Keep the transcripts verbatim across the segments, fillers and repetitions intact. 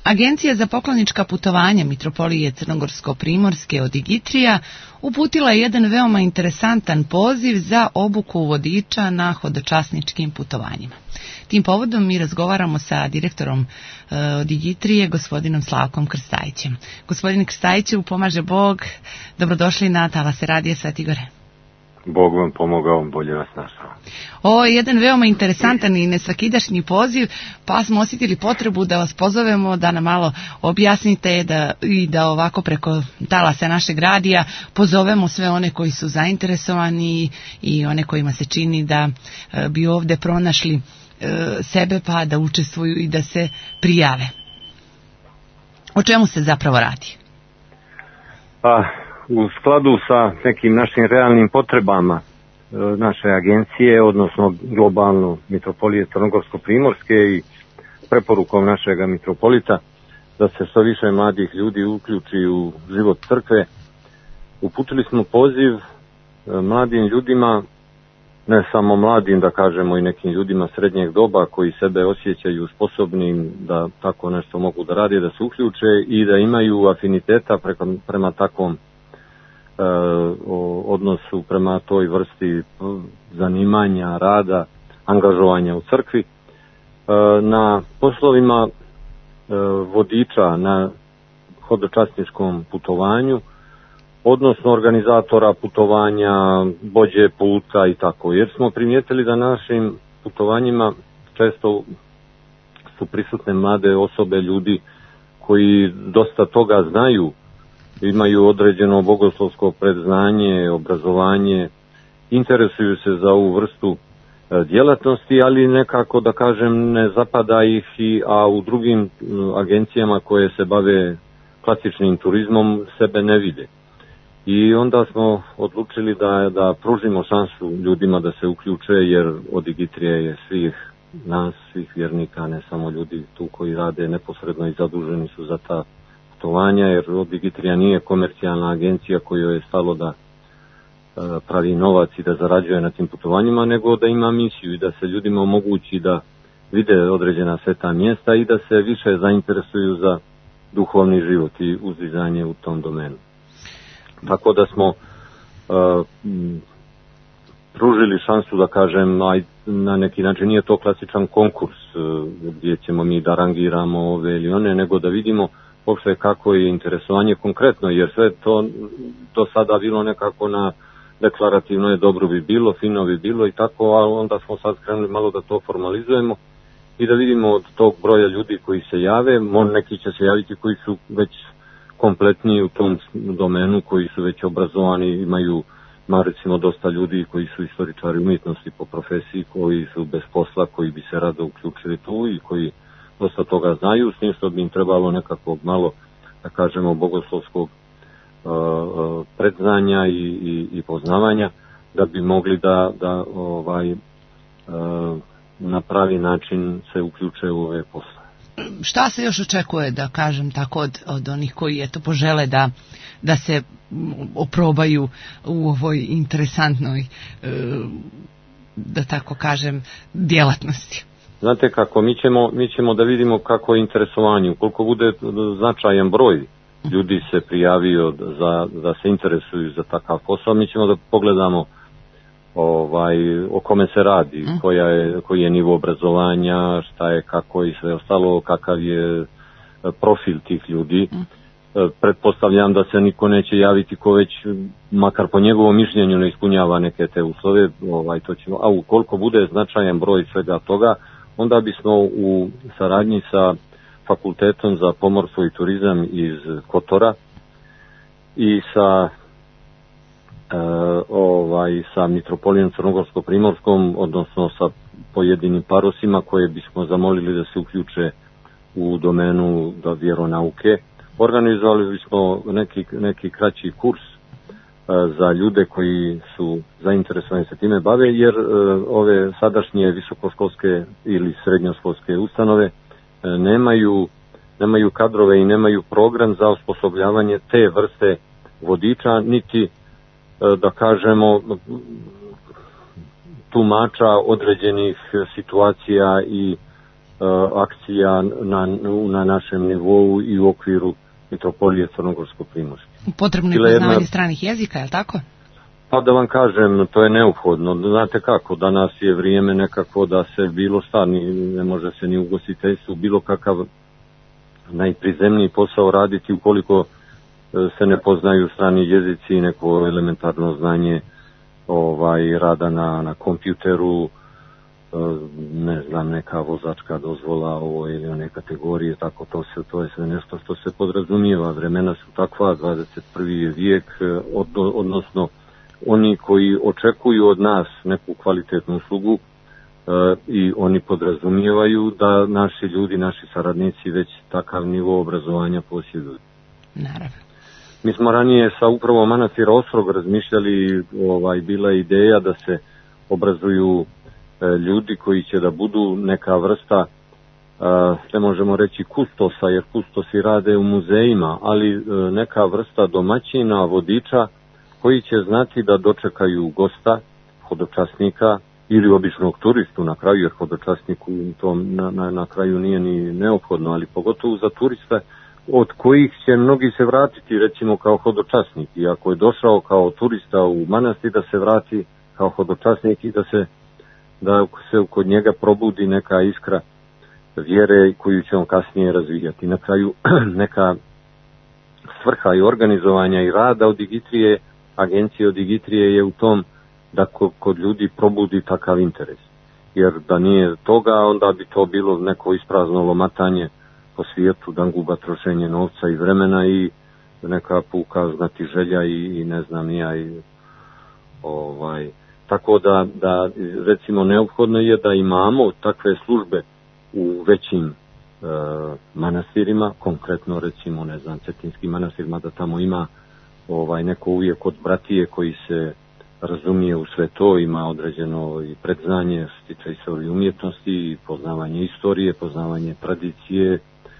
Agencija za poklonička putovanja Mitropolije Crnogorsko-Primorske od Igitrija uputila je jedan veoma interesantan poziv za obuku vodiča na hodočasničkim putovanjima. Tim povodom mi razgovaramo sa direktorom e, od Igitrije, gospodinom Slavkom Krstajićem. Gospodine Krstajiću, pomaže Bog, dobrodošli na Talase radija Sveti Gore. Bog vam pomogao, bolje vas našao. Ovo je jedan veoma interesantan i nesvakidašnji poziv, pa smo osjetili potrebu da vas pozovemo da nam malo objasnite da, i da ovako preko talasa našeg radija pozovemo sve one koji su zainteresovani i one kojima se čini da bi ovdje pronašli sebe pa da učestvuju i da se prijave. O čemu se zapravo radi? Pa, u skladu sa nekim našim realnim potrebama naše agencije, odnosno globalno Mitropolije Crnogorsko-Primorske i preporukom našega mitropolita da se što više mladih ljudi uključi u život crkve, uputili smo poziv mladim ljudima, ne samo mladim, da kažemo i nekim ljudima srednjeg doba koji sebe osjećaju sposobnim da tako nešto mogu da rade, da se uključe i da imaju afiniteta prema, prema takvom e, odnosu, prema toj vrsti zanimanja, rada, angažovanja u crkvi. E, na poslovima e, vodiča na hodočasničkom putovanju, odnosno organizatora putovanja, vođe puta i tako. Jer smo primijetili da našim putovanjima često su prisutne mlade osobe, ljudi koji dosta toga znaju, imaju određeno bogoslovsko predznanje, obrazovanje, interesuju se za ovu vrstu djelatnosti, ali nekako, da kažem, ne zapada ih, i, a u drugim agencijama koje se bave klasičnim turizmom sebe ne vide. I onda smo odlučili da, da pružimo šansu ljudima da se uključe, jer od Igitrije je svih nas, svih vjernika, ne samo ljudi tu koji rade neposredno i zaduženi su za ta putovanja, jer od Igitrija nije komercijalna agencija kojoj je stalo da e, pravi novac i da zarađuje na tim putovanjima, nego da ima misiju i da se ljudima omogući da vide određena sveta mjesta i da se više zainteresuju za duhovni život i uzdizanje u tom domenu. Tako da smo uh, pružili šansu, da kažem, na neki način nije to klasičan konkurs uh, gdje ćemo mi da rangiramo ove ili one, nego da vidimo uopšte kako je interesovanje konkretno, jer sve to do sada bilo nekako na deklarativno je, dobro bi bilo, fino bi bilo i tako, ali onda smo sad krenuli malo da to formalizujemo i da vidimo od tog broja ljudi koji se jave, možda neki će se javiti koji su već kompletniji u tom domenu, koji su već obrazovani, imaju, ima recimo dosta ljudi koji su istoričari umjetnosti po profesiji, koji su bez posla, koji bi se rado uključili tu i koji dosta toga znaju, s tim što bi im trebalo nekako malo, da kažemo, bogoslovskog uh, predznanja i, i, i poznavanja, da bi mogli da, da ovaj, uh, na pravi način se uključe u ove posle. Šta se još očekuje, da kažem tako, od, od onih koji eto požele da, da se oprobaju u ovoj interesantnoj, da tako kažem, djelatnosti? Znate kako, mi ćemo, mi ćemo da vidimo kako je interesovanje. Ukoliko bude značajan broj ljudi se prijavio za, da se interesuju za takav posao, mi ćemo da pogledamo ovaj, o kome se radi, mm. koja je, koji je nivo obrazovanja, šta je, kako i sve ostalo, kakav je profil tih ljudi. Mm. Pretpostavljam da se niko neće javiti ko već, makar po njegovom mišljenju, ne ispunjava neke te uslove, ovaj, to ćemo, a ukoliko bude značajan broj svega toga, onda bismo u saradnji sa Fakultetom za pomorstvo i turizam iz Kotora i sa E, ovaj, sa Mitropolijom Crnogorsko-Primorskom, odnosno sa pojedinim parosima koje bismo zamolili da se uključe u domenu da vjeronauke. Organizovali bismo neki, neki kraći kurs e, za ljude koji su zainteresovani se time bave, jer e, ove sadašnje visokoškolske ili srednjoškolske ustanove e, nemaju, nemaju kadrove i nemaju program za osposobljavanje te vrste vodiča, niti da kažemo tumača određenih situacija i akcija na, na našem nivou i u okviru Mitropolije Crnogorsko-Primorske. Potrebno je poznavanje jedna... stranih jezika, je li tako? Pa da vam kažem, to je neophodno. Znate kako, danas je vrijeme nekako da se bilo šta, ne može se ni u ugostiteljstvu, bilo kakav najprizemniji posao raditi ukoliko se ne poznaju strani jezici i neko elementarno znanje ovaj, rada na, na kompjuteru, ne znam, neka vozačka dozvola ovo ili one kategorije, tako to se, to je sve nešto što se podrazumijeva. Vremena su takva, dvadeset prvi je vijek, od, odnosno oni koji očekuju od nas neku kvalitetnu uslugu e, i oni podrazumijevaju da naši ljudi, naši saradnici već takav nivo obrazovanja posjeduju. Naravno. Mi smo ranije sa upravom manastira Ostrog razmišljali, ovaj, bila je ideja da se obrazuju ljudi koji će da budu neka vrsta, ne možemo reći kustosa, jer kustosi rade u muzejima, ali neka vrsta domaćina, vodiča, koji će znati da dočekaju gosta, hodočasnika ili običnog turistu na kraju, jer hodočasniku to na, na, na kraju nije ni neophodno, ali pogotovo za turiste, od kojih će mnogi se vratiti, recimo kao hodočasnik. I ako je došao kao turista u manastir, da se vrati kao hodočasnik i da se da se kod njega probudi neka iskra vjere koju će on kasnije razvijati. Na kraju neka svrha i organizovanja i rada od Digitrije, agencije od Digitrije je u tom da kod ljudi probudi takav interes. Jer da nije toga, onda bi to bilo neko isprazno lomatanje po svijetu, danguba, trošenje novca i vremena i neka puka znati želja i, i ne znam ja i ovaj... Tako da, da recimo neophodno je da imamo takve službe u većim e, manastirima, konkretno recimo ne znam Cetinski manastir, mada tamo ima ovaj neko uvijek od bratije koji se razumije u sve to, ima određeno i predznanje što se tiče istorije umjetnosti, i poznavanje istorije, poznavanje tradicije e,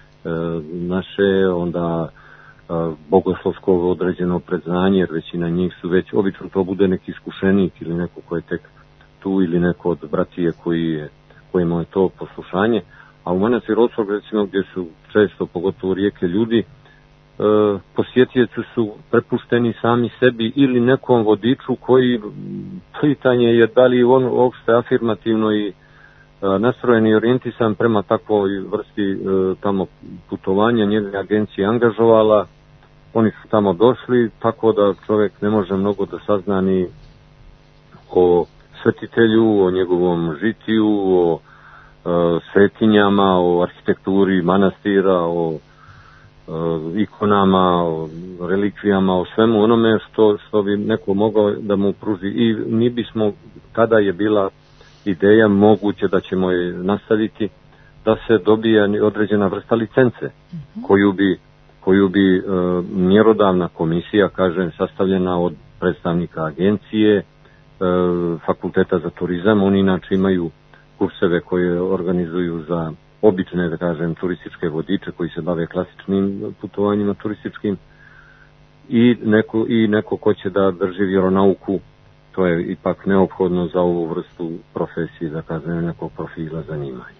naše, onda bogoslovsko određeno predznanje, jer većina njih su već, obično to bude neki iskušenik ili neko ko je tek tu ili neko od bratije koji je, kojima je to poslušanje, a u manastir Ostrog recimo gdje su često, pogotovo rijeke ljudi, e, posjetioci su prepušteni sami sebi ili nekom vodiču koji, pitanje je da li on uopšte afirmativno i nastrojen i orijentisan prema takvoj vrsti e, tamo putovanja, njega agencija angažovala, oni su tamo došli, tako da čovjek ne može mnogo da sazna ni o svetitelju, o njegovom žitiju, o e, svetinjama, o arhitekturi manastira, o e, ikonama, o relikvijama, o svemu onome što, što bi neko mogao da mu pruži. I mi bismo, kada je bila ideja moguće da ćemo je nastaviti, da se dobije određena vrsta licence uh-huh. koju bi, koju bi e, mjerodavna komisija, kažem, sastavljena od predstavnika agencije, e, fakulteta za turizam. Oni inače imaju kurseve koje organizuju za obične, da kažem, turističke vodiče koji se bave klasičnim putovanjima turističkim i neko, i neko ko će da drži vjeronauku. To je ipak neophodno za ovu vrstu profesije, da kažem, nekog profila zanimanja.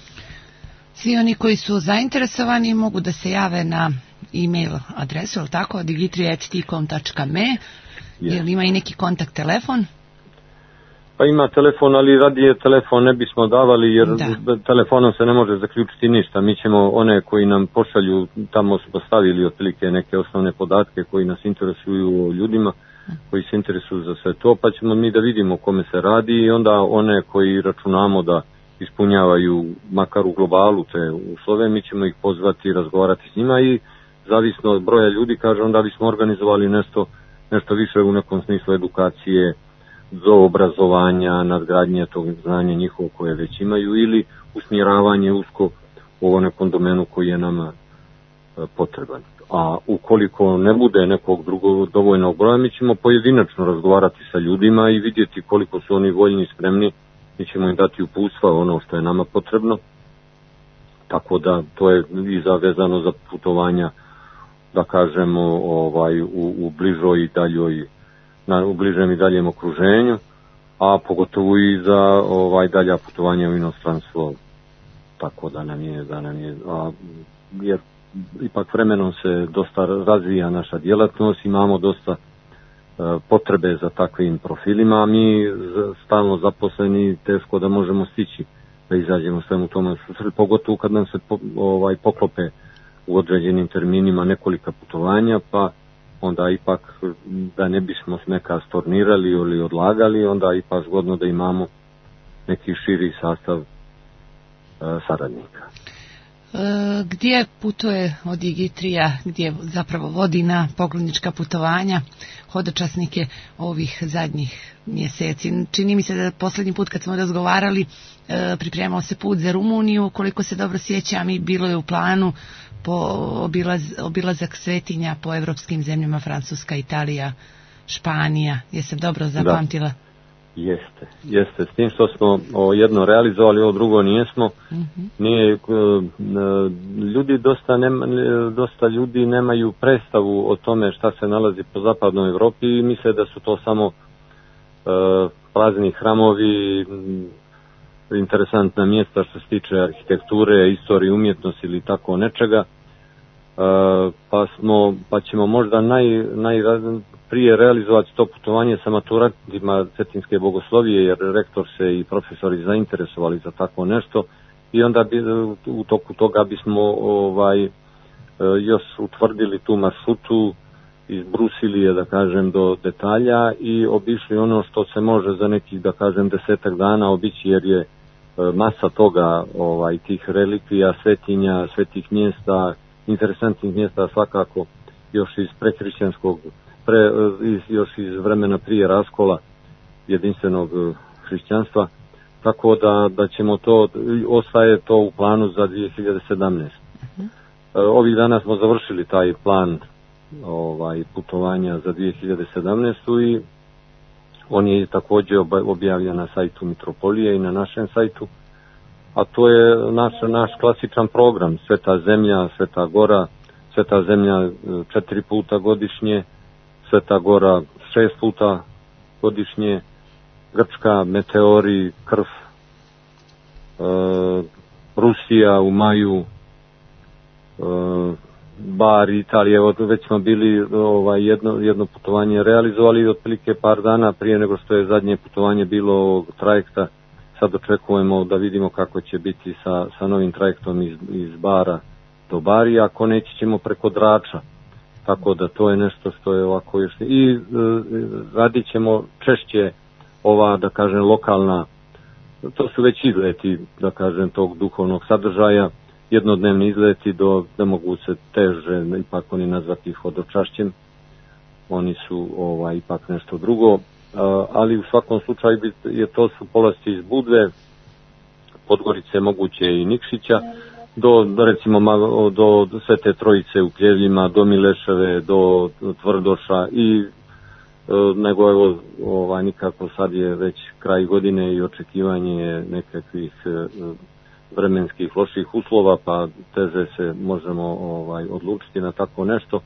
Svi oni koji su zainteresovani mogu da se jave na e-mail adresu, ili tako, digitrija at tikom tačka me, yes. Ili ima i neki kontakt telefon? Pa ima telefon, ali radije telefon ne bismo davali, jer da. Telefonom se ne može zaključiti ništa. Mi ćemo one koji nam pošalju, tamo smo stavili otprilike neke osnovne podatke koji nas interesuju o ljudima, koji se interesuju za sve to, pa ćemo mi da vidimo kome se radi i onda one koji računamo da ispunjavaju makar u globalu te uslove, mi ćemo ih pozvati i razgovarati s njima i zavisno od broja ljudi, kaže, onda bismo organizovali nešto, nešto više u nekom smislu edukacije, do obrazovanja, nadgradnje tog znanja njihovo koje već imaju ili usmjeravanje usko u nekom domenu koji je nama potreban. A ukoliko ne bude nekog drugog dovoljnog broja, mi ćemo pojedinačno razgovarati sa ljudima i vidjeti koliko su oni voljni i spremni. Mi ćemo im dati uputstva ono što je nama potrebno. Tako da to je i zavezano za putovanja, da kažemo, ovaj, u, u bližoj i daljoj, na, u bližem i daljem okruženju, a pogotovo i za ovaj dalja putovanja u inostranstvo tako da nam je, da nam je, a, jer ipak vremenom se dosta razvija naša djelatnost, imamo dosta potrebe za takvim profilima, a mi stalno zaposleni teško da možemo stići da izađemo svemu tome, pogotovo kad nam se po, ovaj, poklope u određenim terminima nekolika putovanja, pa onda ipak da ne bismo neka stornirali ili odlagali, onda ipak zgodno da imamo neki širi sastav e, saradnika. Gdje putuje od Igitrija, gdje zapravo vodi na poklonička putovanja hodočasnike ovih zadnjih mjeseci? Čini mi se da posljednji put kad smo razgovarali pripremao se put za Rumuniju, koliko se dobro sjećam, i bilo je u planu po obilaz, obilazak svetinja po evropskim zemljama, Francuska, Italija, Španija. Jesam dobro zapamtila? Da. Jeste, jeste. S tim što smo o, jedno realizovali, ovo drugo nijesmo. Mm-hmm. Nije, ljudi dosta, nema, dosta ljudi nemaju predstavu o tome šta se nalazi po zapadnoj Evropi i misle da su to samo e, prazni hramovi, interesantna mjesta što se tiče arhitekture, istorije, umjetnosti ili tako nečega. E, pa smo, pa ćemo možda naj, naj prije realizovati to putovanje sa maturantima Cetinske bogoslovije, jer rektor se i profesori zainteresovali za tako nešto, i onda bi, u toku toga bismo ovaj, još utvrdili tu maršrutu, izbrusili je, da kažem, do detalja i obišli ono što se može za nekih, da kažem, desetak dana obići, jer je masa toga, ovaj, tih relikvija, svetinja, svetih mjesta, interesantnih mjesta svakako još iz prekrišćanskog Pre, još iz vremena prije raskola jedinstvenog hrišćanstva, tako da, da ćemo to, ostaje to u planu za dvije hiljade sedamnaeste. Uh-huh. Ovih dana smo završili taj plan ovaj, putovanja za dvije hiljade sedamnaestu i on je također objavljen na sajtu Mitropolije i na našem sajtu, a to je naš, naš klasičan program, Sveta zemlja, Sveta gora, Sveta zemlja četiri puta godišnje, Sveta gora šest puta godišnje, Grčka, meteori, krv, e, Rusija u maju, e, Bar, Italija. Evo, već smo bili ovaj, jedno, jedno putovanje realizovali otprilike par dana prije nego što je zadnje putovanje bilo ovog trajekta. Sad očekujemo da vidimo kako će biti sa, sa novim trajektom iz, iz Bara do Bari, ako neće ćemo preko Drača. Tako da to je nešto što je ovako još. I e, radit ćemo češće ova, da kažem, lokalna, to su već izleti, da kažem, tog duhovnog sadržaja, jednodnevni izleti do, da mogu se teže, ipak oni nazvati hodočašćem, oni su ovaj, ipak nešto drugo, e, ali u svakom slučaju je to su polasti iz Budve, Podgorice, moguće i Nikšića, do, recimo, do, do Svete Trojice u Pljevljima, do Mileševe, do, do Tvrdoša i e, nego evo ovaj, nikako sad je već kraj godine i očekivanje nekakvih e, vremenskih loših uslova, pa teže se možemo ovaj, odlučiti na tako nešto,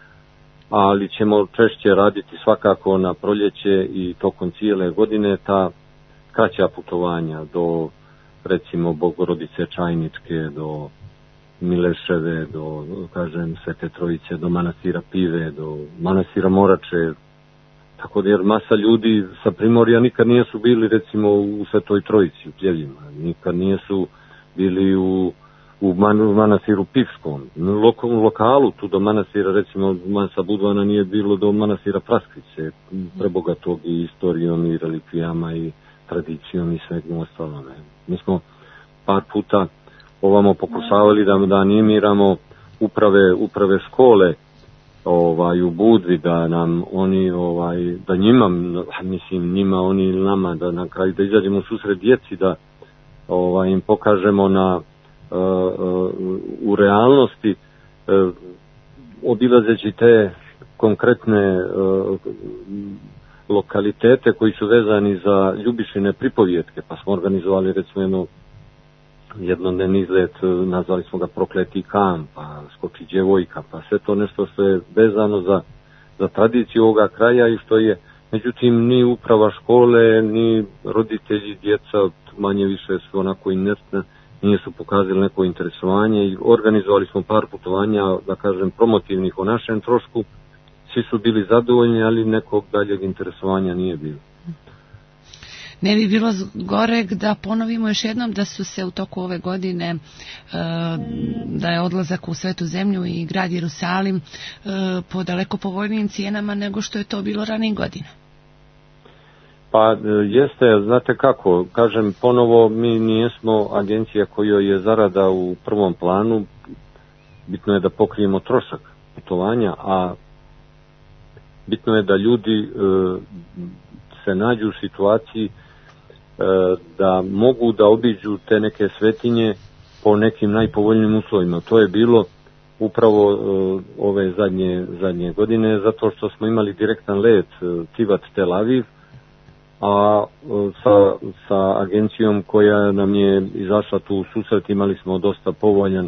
ali ćemo češće raditi svakako na proljeće i tokom cijele godine ta kraća putovanja do, recimo, Bogorodice Čajničke, do Mileševe, do, kažem, Svete Trojice, do manastira Pive, do manastira Morače, tako da, jer masa ljudi sa Primorja nikad nisu bili, recimo, u Svetoj Trojici, u Pljevljima, nikad nisu bili u, u, man, u manastiru Pivskom, u lokalu, tu do manastira, recimo, Mansa Budvana nije bilo do manastira Praskvice, prebogatog i istorijom i relikvijama i tradicijom i svegom ostalom. Mi smo par puta ovamo pokušavali da, da animiramo uprave, uprave škole ovaj, u Budvi, da nam oni, ovaj, da njima, mislim njima, oni ili nama, da na kraju da izađemo u susret djeci, da ovaj, im pokažemo na, uh, uh, u realnosti, uh, obilazeći te konkretne uh, lokalitete koji su vezani za Ljubišine pripovjetke, pa smo organizovali, recimo, jedno jednodnevni izlet, nazvali smo ga Prokleti kamp, pa Skoči djevojka, pa sve to nešto što je vezano za, za tradiciju ovoga kraja i što je, međutim, ni uprava škole, ni roditelji, djeca manje više su onako inertna nisu pokazali neko interesovanje i organizovali smo par putovanja, da kažem, promotivnih o našem trošku. Svi su bili zadovoljni, ali nekog daljeg interesovanja nije bilo. Ne bi bilo zgoreg da ponovimo još jednom da su se u toku ove godine, da je odlazak u Svetu zemlju i grad Jerusalim po daleko povoljnijim cijenama nego što je to bilo ranijih godina. Pa jeste, znate kako, kažem ponovo, mi nijesmo agencija kojoj je zarada u prvom planu, bitno je da pokrijemo trošak putovanja, a bitno je da ljudi e, se nađu u situaciji e, da mogu da obiđu te neke svetinje po nekim najpovoljnijim uslovima. To je bilo upravo e, ove zadnje, zadnje godine, zato što smo imali direktan let e, Tivat Tel Aviv, a sa, sa agencijom koja nam je izašla tu u susret imali smo dosta povoljan e,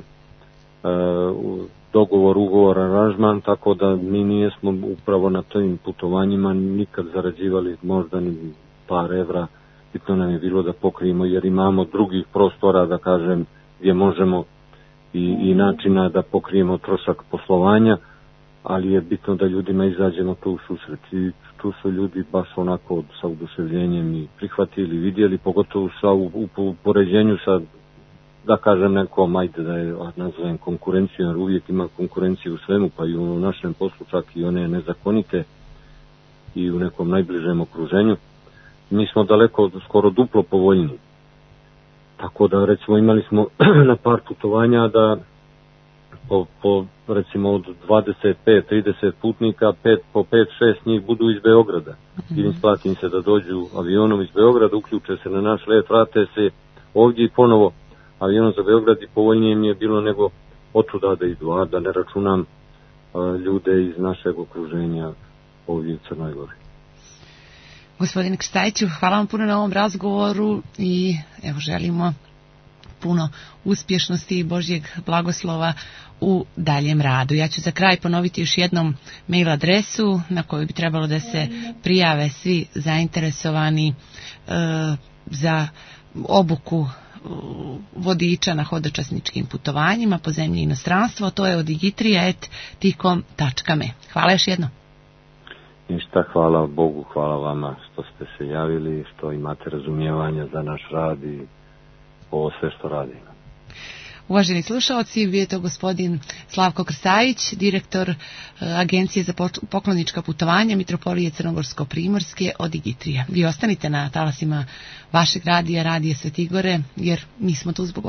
dogovor, ugovor, aranžman, tako da mi nijesmo upravo na tim putovanjima nikad zarađivali možda ni par evra. Bitno nam je bilo da pokrijemo jer imamo drugih prostora, da kažem, gdje možemo i, i načina da pokrijemo trošak poslovanja, ali je bitno da ljudima izađemo tu u susret i tu su ljudi baš onako sa oduševljenjem i prihvatili, vidjeli, pogotovo sa u, u poređenju sa, da kažem nekom, ajde da je nazovem konkurencijom, jer uvijek ima konkurenciju u svemu, pa i u našem poslu čak i one nezakonite i u nekom najbližem okruženju. Mi smo daleko, skoro duplo povoljni. Tako da recimo imali smo na par putovanja da Po, po recimo od dvadeset pet trideset putnika, pet, po pet šest njih budu iz Beograda. Mm-hmm. I isplati im se da dođu avionom iz Beograda, uključe se na naš let, vrate se ovdje i ponovo avionom za Beograd i povoljnije mi je bilo nego otuda da idu, a da ne računam a, ljude iz našeg okruženja ovdje u Crnoj Gori. Gospodine Krstajiću, hvala vam puno na ovom razgovoru i evo želimo puno uspješnosti i Božjeg blagoslova u daljem radu. Ja ću za kraj ponoviti još jednom mail adresu na koju bi trebalo da se prijave svi zainteresovani e, za obuku vodiča na hodočasničkim putovanjima po zemlji i inostranstvo. To je odigitrija et tikom tačka me. Hvala još jednom. Ništa, hvala Bogu, hvala vama što ste se javili, što imate razumijevanja za naš rad i ovo sve što radimo. Uvaženi slušalci, bio je to gospodin Slavko Krstajić, direktor Agencije za poklonička putovanja Mitropolije Crnogorsko-Primorske Odigitrija. Vi ostanite na talasima vašeg radija, Radija Svetigore, jer mi smo tu zbog